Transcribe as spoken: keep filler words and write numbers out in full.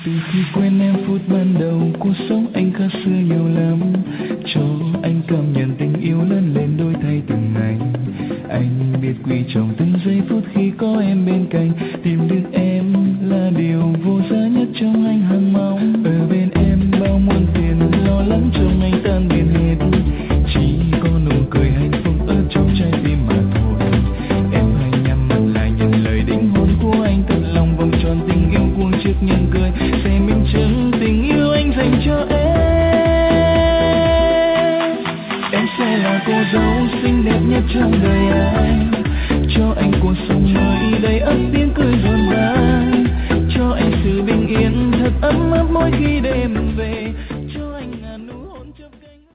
Từ khi quen em phút ban đầu, cuộc sống anh khác xưa nhiều lắm. Cho anh cảm nhận tình yêu lớn lên đổi thay từng ngày. Anh biết quý trọng từng giây phút khi có em bên cạnh. Tìm được em là điều vô giá nhất trong anh hằng mong. Ở bên em bao muôn phiền lo lắng trong anh tan biến hết. Chỉ có nụ cười hạnh phúc ở trong trái tim mà thôi. Em hãy nhắm mắt lại nhận lời đính hôn của anh, thật lòng vòng tròn tình yêu cuồng trước những cười sẽ minh chứng tình yêu anh dành cho em. Em sẽ là cô dâu xinh đẹp nhất trong đời anh.